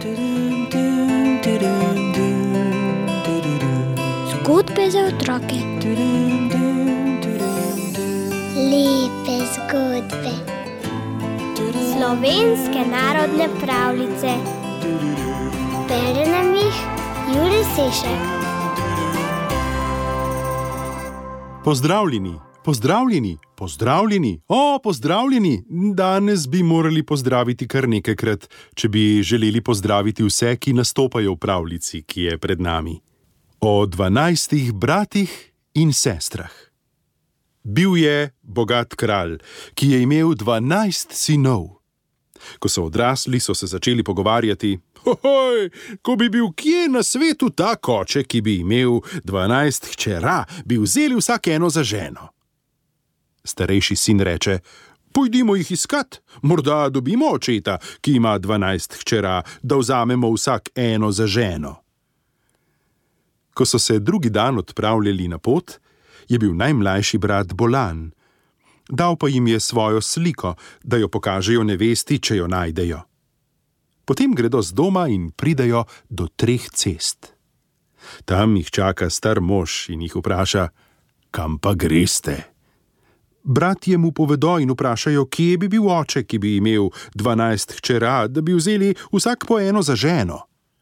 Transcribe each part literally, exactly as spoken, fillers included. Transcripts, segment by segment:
Zgodbe za otroke. Lepe zgodbe. Slovenske narodne pravljice. Bere nam jih Jurij Sešek. Pozdravljeni, pozdravljeni, pozdravljeni, o, pozdravljeni. Danes bi morali pozdraviti kar nekajkrat, če bi želeli pozdraviti vse, ki nastopajo v pravljici, ki je pred nami. O dvanajstih bratih in sestrah. Bil je bogat kralj, ki je imel dvanajst sinov. Ko so odrasli, so se začeli pogovarjati: Hoj, ko bi bil kje na svetu tak oče, ki bi imel dvanajst hčera, bi vzeli vsak eno za ženo. Starejši sin reče: Pojdimo jih iskat, morda dobimo očeta, ki ima dvanajst hčera, da vzamemo vsak eno za ženo. Ko so se drugi dan odpravljali na pot, je bil najmlajši brat bolan. Dal pa jim je svojo sliko, da jo pokažejo nevesti, če jo najdejo. Potem gredo z doma in pridejo do treh cest. Tam jih čaka star mož in jih vpraša: Kam pa greste? Bratje mu povedo in vprašajo, kje bi bil oče, ki bi imel dvanajst hčera, da bi vzeli vsak po eno za ženo.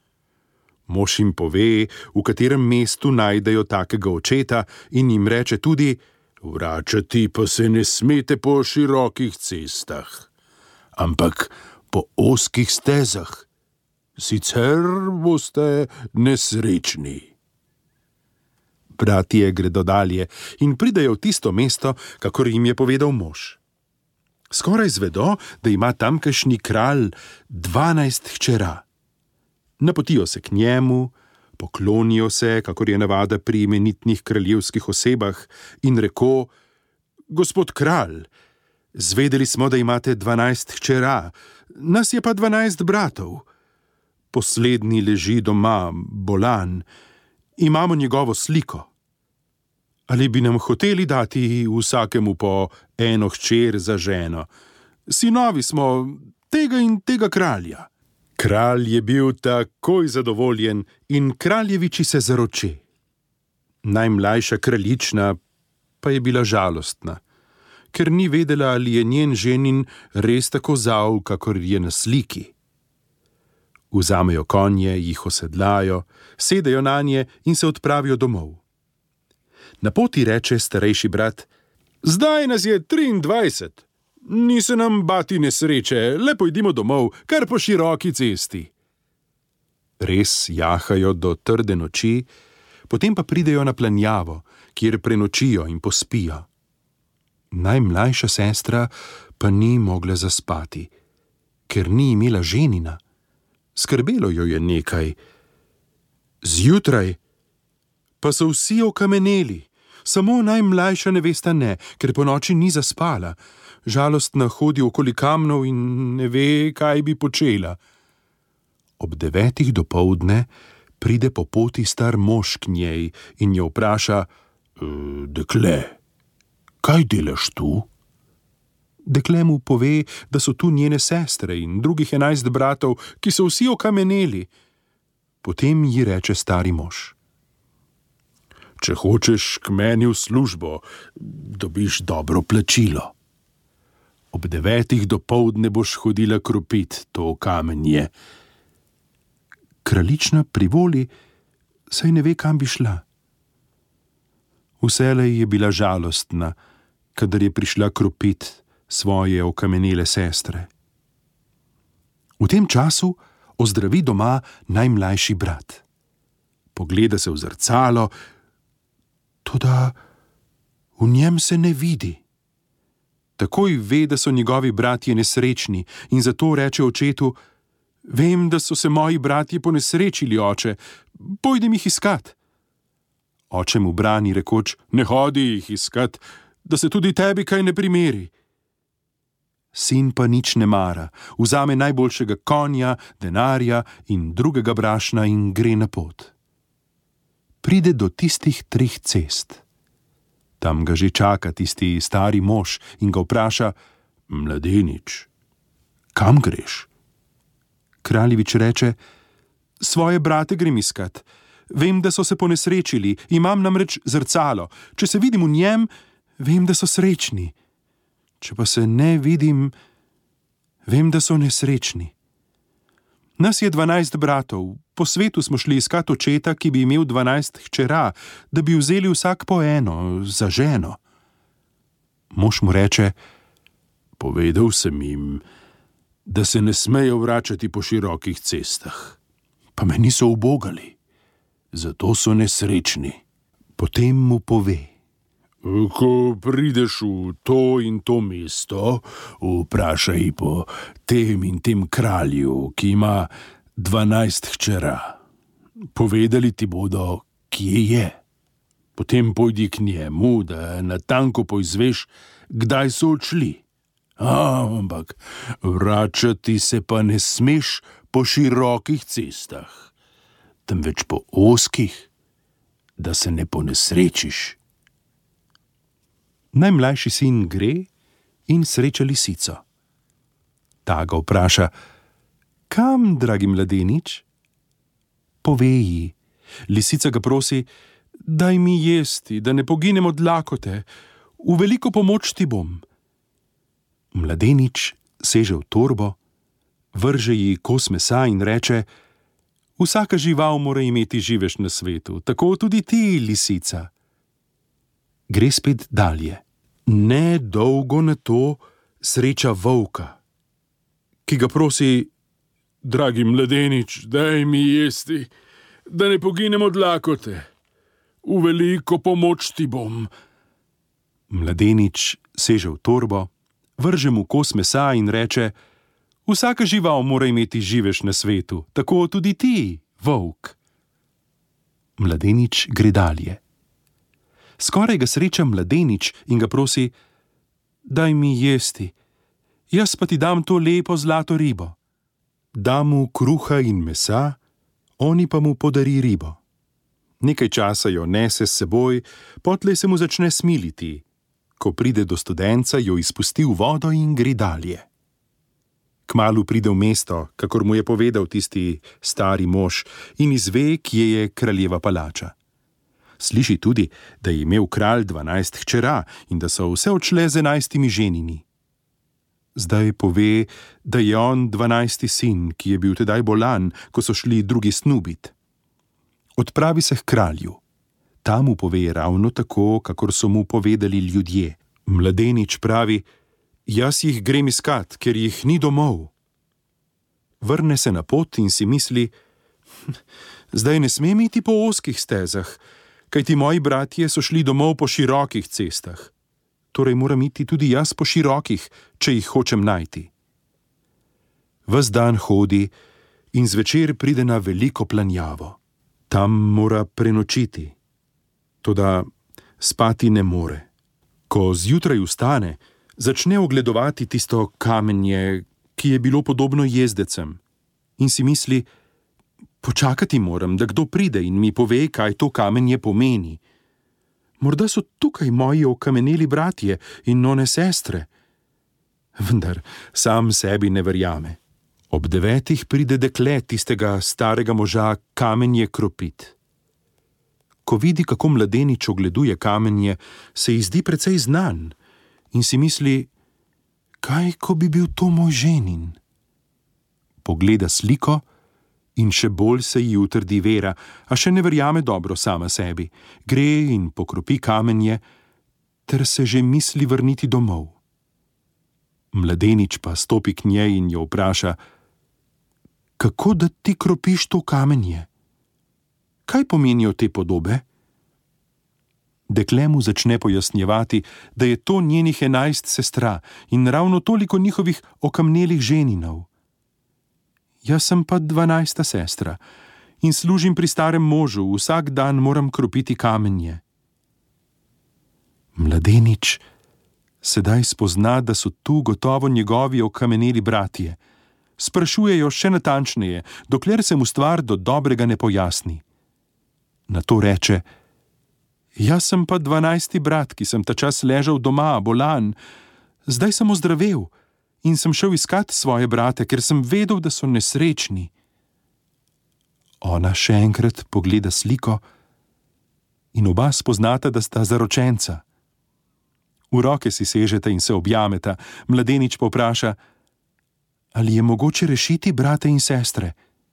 Mož jim pove, v katerem mestu najdejo takega očeta, in jim reče tudi: Vračati pa se ne smete po širokih cestah, ampak po ozkih stezah, sicer boste nesrečni. Bratje gredo dalje in pridejo v tisto mesto, kakor jim je povedal mož. Skoraj zvedo, da ima tamkajšnji kralj dvanajst hčera. Napotijo se k njemu, poklonijo se, kakor je navada pri imenitnih kraljevskih osebah, in reko: Gospod kralj, zvedeli smo, da imate dvanajst hčera, nas je pa dvanajst bratov. Poslednji leži doma, bolan, imamo njegovo sliko. Ali bi nam hoteli dati vsakemu po eno hčer za ženo? Sinovi smo tega in tega kralja. Kralj je bil takoj zadovoljen in kraljeviči se zaroči. Najmlajša kraljična pa je bila žalostna, ker ni vedela, ali je njen ženin res tako zao, kakor je na sliki. Vzamejo konje, jih osedlajo, sedejo nanje in se odpravijo domov. Na poti reče starejši brat: Zdaj nas je triindvajset. Ni se nam bati nesreče, le pojdimo domov, kar po široki cesti. Res jahajo do trde noči, potem pa pridejo na planjavo, kjer prenočijo in pospijo. Najmlajša sestra pa ni mogla zaspati, ker ni imela ženina. Skrbelo jo je nekaj. Zjutraj pa so vsi okameneli, samo najmlajša nevesta ne, ker ponoči ni zaspala. Žalostna hodi okoli kamnov in ne ve, kaj bi počela. Ob devetih dopoldne pride po poti star mož k njej in jo vpraša: Dekle, kaj delaš tu? Dekle mu pove, da so tu njene sestre in drugih enajst bratov, ki so vsi okameneli. Potem ji reče stari mož: Če hočeš k meni v službo, dobiš dobro plačilo. Ob devetih dopoldne boš hodila kropit to kamenje. Kraljična privoli, saj ne ve, kam bi šla. Vselej je bila žalostna, kadar je prišla kropit svoje okamenele sestre. V tem času ozdravi doma najmlajši brat. Pogleda se v zrcalo, toda v njem se ne vidi. Takoj ve, da so njegovi bratje nesrečni, in zato reče očetu: Vem, da so se moji bratje ponesrečili, oče, pojdem jih iskat. Oče mu brani, rekoč: Ne hodi jih iskat, da se tudi tebi kaj ne primeri. Sin pa nič ne mara, vzame najboljšega konja, denarja in drugega brašna in gre na pot. Pride do tistih treh cest. Tam ga že čaka tisti stari mož in ga vpraša: Mladenič, kam greš? Kraljevič reče: Svoje brate grem iskat. Vem, da so se ponesrečili, imam namreč zrcalo. Če se vidim v njem, vem, da so srečni. Če pa se ne vidim, vem, da so nesrečni. Nas je dvanajst bratov, po svetu smo šli iskat očeta, ki bi imel dvanajst hčera, da bi vzeli vsak po eno, za ženo. Mož mu reče: Povedal sem jim, da se ne smejo vračati po širokih cestah, pa me niso ubogali, zato so nesrečni. Potem mu pove: Ko prideš v to in to mesto, vprašaj po tem in tem kralju, ki ima dvanajst hčera. Povedali ti bodo, kje je. Potem pojdi k njemu, da natanko poizveš, kdaj so odšli. A, ampak vračati se pa ne smeš po širokih cestah, temveč po ozkih, da se ne ponesrečiš. Najmlajši sin gre in sreča lisico. Ta ga vpraša: Kam, dragi mladenič? Pove ji. Lisica ga prosi: Daj mi jesti, da ne poginem od lakote, v veliko pomoč ti bom. Mladenič seže v torbo, vrže ji kos mesa in reče: Vsaka žival mora imeti živež na svetu, tako tudi ti, lisica. Gre spet dalje. Ne dolgo na to sreča volka, ki ga prosi: Dragi mladenič, daj mi jesti, da ne poginem od lakote. V veliko pomoč ti bom. Mladenič seže v torbo, vrže mu kos mesa in reče: Vsaka žival mora imeti živež na svetu, tako tudi ti, volk. Mladenič gre dalje. Skoraj ga sreča mladenič in ga prosi: Daj mi jesti, jaz pa ti dam to lepo zlato ribo. Da mu kruha in mesa, oni pa mu podari ribo. Nekaj časa jo nese s seboj, potlej se mu začne smiliti. Ko pride do studenca, jo izpusti v vodo in gre dalje. Kmalu pride v mesto, kakor mu je povedal tisti stari mož, in izve, kje je kraljeva palača. Sliši tudi, da je imel kralj dvanajst hčera in da so vse odšle z enajstimi ženini. Zdaj pove, da je on dvanajsti sin, ki je bil tedaj bolan, ko so šli drugi snubit. Odpravi se k kralju. Ta mu pove ravno tako, kakor so mu povedali ljudje. Mladenič pravi: Jaz jih grem iskat, ker jih ni domov. Vrne se na pot in si misli: Zdaj ne smem iti po ozkih stezah, kajti moji bratje so šli domov po širokih cestah. Torej moram iti tudi jaz po širokih, če jih hočem najti. Ves dan hodi in zvečer pride na veliko planjavo. Tam mora prenočiti, toda spati ne more. Ko zjutraj vstane, začne ogledovati tisto kamenje, ki je bilo podobno jezdecem, in si misli: Počakati moram, da kdo pride in mi pove, kaj to kamenje pomeni. Morda so tukaj moji okameneli bratje in one sestre. Vendar sam sebi ne verjame. Ob devetih pride dekle tistega starega moža kamenje kropit. Ko vidi, kako mladenič ogleduje kamenje, se ji zdi precej znan in si misli: Kaj, ko bi bil to moj ženin? Pogleda sliko in še bolj se ji utrdi vera, a še ne verjame dobro sama sebi. Gre in pokropi kamenje, ter se že misli vrniti domov. Mladenič pa stopi k njej in jo vpraša: Kako da ti kropiš to kamenje? Kaj pomenijo te podobe? Dekle mu začne pojasnjevati, da je to njenih enajst sestra in ravno toliko njihovih okamnelih ženinov. Jaz sem pa dvanajsta sestra in služim pri starem možu, vsak dan moram kropiti kamenje. Mladenič sedaj spozna, da so tu gotovo njegovi okameneli bratje. Sprašujejo še natančneje, dokler se mu stvar do dobrega ne pojasni. Nato reče: Jaz sem pa dvanajsti brat, ki sem ta čas ležal doma, bolan, zdaj sem ozdravel in sem šel iskat svoje brate, ker sem vedel, da so nesrečni. Ona še enkrat pogleda sliko in oba spoznata, da sta zaročenca. V roke si sežeta in se objameta, mladenič pa vpraša, ali je mogoče rešiti brate in sestre.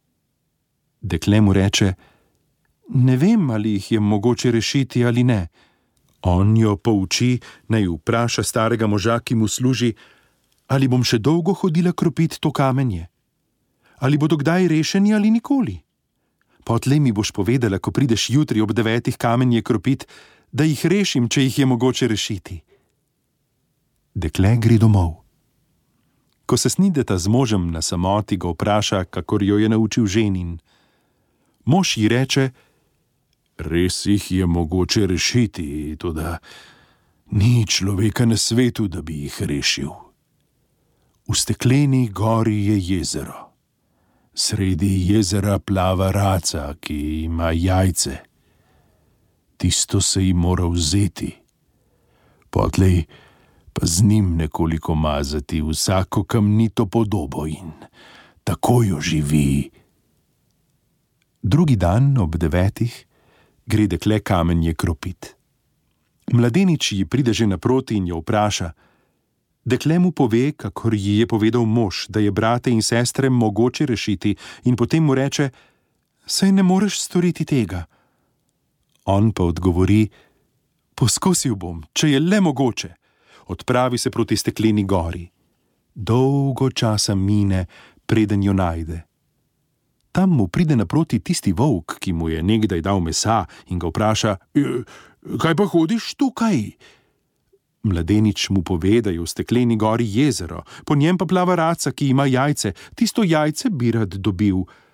Dekle mu reče, ne vem, ali jih je mogoče rešiti ali ne. On jo pouči, naj vpraša starega moža, ki mu služi, ali bom še dolgo hodila kropit to kamenje? Ali bodo kdaj rešeni ali nikoli? Potlej mi boš povedala, ko prideš jutri ob devetih kamenje kropit, da jih rešim, če jih je mogoče rešiti. Dekle gre domov. Ko se snideta z možem na samoti, ga vpraša, kakor jo je naučil ženin. Mož ji reče, res jih je mogoče rešiti, toda ni človeka na svetu, da bi jih rešil. V stekleni gori je jezero. Sredi jezera plava raca, ki ima jajce. Tisto se ji mora vzeti. Potlej pa z njim nekoliko mazati vsako kamnito podobo in tako jo živi. Drugi dan ob devetih gre dekle kamenje kropit. Mladenič ji pride že naproti in jo vpraša. Dekle mu pove, kakor ji je povedal mož, da je brate in sestre mogoče rešiti, in potem mu reče, saj ne moreš storiti tega. On pa odgovori, poskusil bom, če je le mogoče. Odpravi se proti stekleni gori. Dolgo časa mine, preden jo najde. Tam mu pride naproti tisti volk, ki mu je nekdaj dal mesa, in ga vpraša, kaj pa hodiš tukaj? Mladenič mu pove, da je v stekleni gori jezero, po njem pa plava raca, ki ima jajce, tisto jajce bi rad dobil.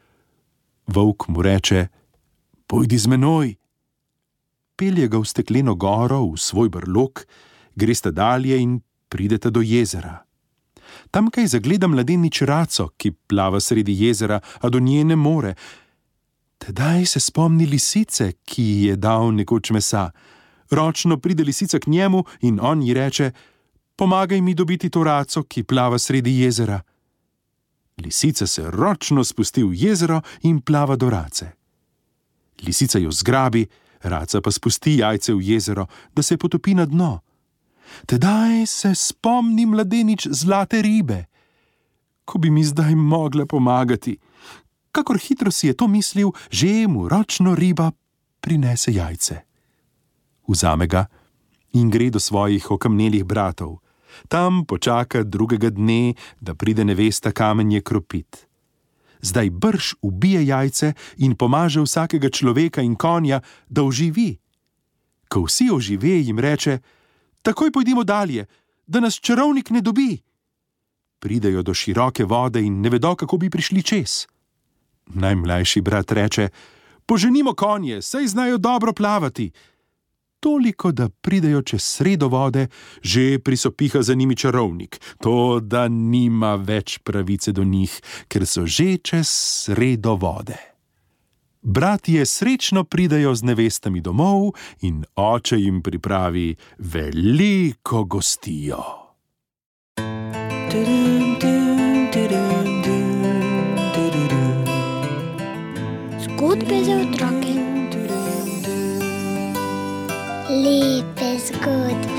Volk mu reče, pojdi z menoj. Pelje ga v stekleno goro, v svoj brlog, gresta dalje in prideta do jezera. Tamkaj zagleda mladenič raco, ki plava sredi jezera, a do nje ne more. Tedaj se spomni lisice, ki ji je dal nekoč mesa. Ročno pride lisica k njemu in on ji reče, pomagaj mi dobiti to raco, ki plava sredi jezera. Lisica se ročno spusti v jezero in plava do race. Lisica jo zgrabi, raca pa spusti jajce v jezero, da se potopi na dno. Tedaj se spomni mladenič zlate ribe. Ko bi mi zdaj mogla pomagati. Kakor hitro si je to mislil, že mu ročno riba prinese jajce. Vzame ga in gre do svojih okamnelih bratov. Tam počaka drugega dne, da pride nevesta kamenje kropit. Zdaj brž ubije jajce in pomaže vsakega človeka in konja, da oživi. Ko vsi ožive, jim reče, takoj pojdimo dalje, da nas čarovnik ne dobi. Pridejo do široke vode in ne vedo, kako bi prišli čez. Najmlajši brat reče, poženimo konje, saj znajo dobro plavati. Toliko, da pridejo čez sredo vode, že prisopiha za njimi čarovnik, to, da nima več pravice do njih, ker so že čez sredo vode. Bratje srečno pridejo z nevestami domov in oče jim pripravi veliko gostijo. Zgodbe za otroke. Lepe zgodbe.